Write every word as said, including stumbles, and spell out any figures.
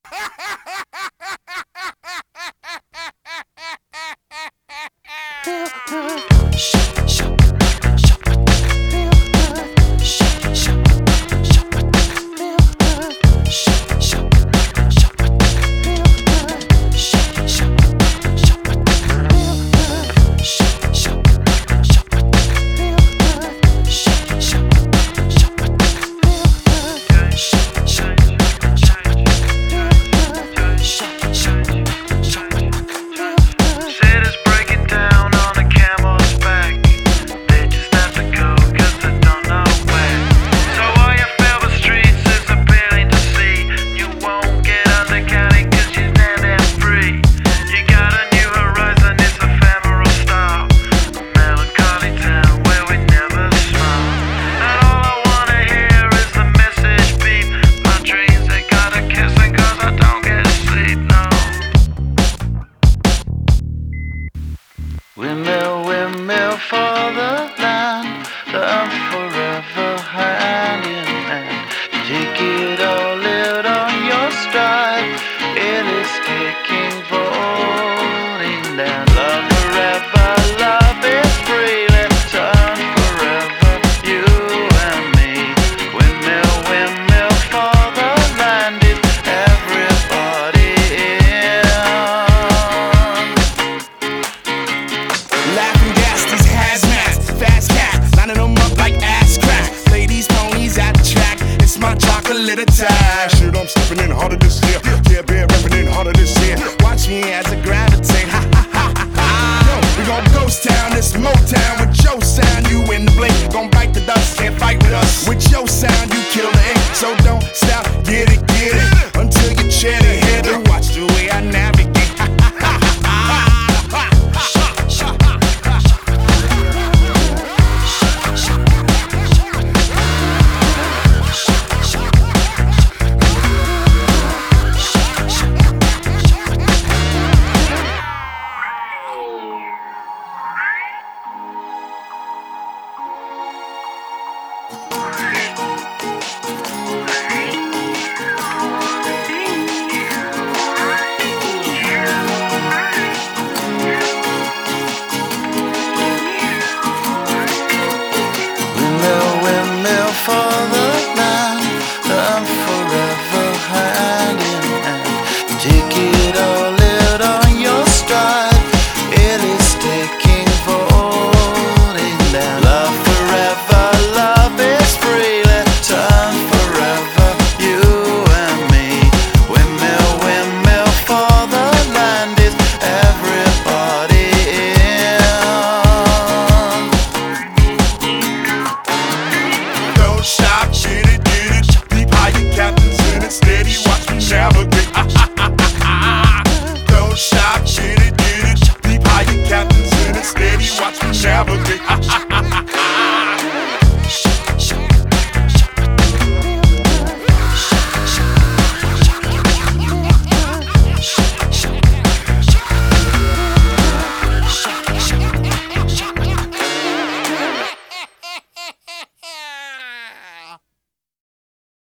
Windmill, windmill for the land, love forever hand in hand. Take it all, live on your stride. It is taking, falling down. Love forever, love is free. Let's turn forever, you and me. Windmill, windmill for the land, is everybody in? Laughing gas, these hazmats, fast cats, lining them up like ass crack. Ladies, ponies at the track, it's my chocolate attack. Shit, I'm stepping in harder this year. Yeah, bear repping in harder this year. Watch me as I gravitate, ha ha ha ha ha. Yo, we gon' ghost town, this Motown with your sound. You in the blink, gon' bite the dust, can't fight with us. With your sound, you kill the ink, so don't stop, get it, get it, until you chat it, hit it. Watch the way I navigate. Windmill, windmill for the land, love forever hand in hand. Take it all, live on your stride. It is taking, falling down. Love forever, love is free. Let's turn forever, you and me. Windmill, windmill for the land, is everybody in? Don't stop, get it, get it. Deep high, your captain's in it. Steady, watch me navigate. Ah, ah, ah, ah, ah. Don't stop, get it, get it. Deep high, your captain's in it. Steady, watch me navigate. Ah, ah, ah, ah, ah.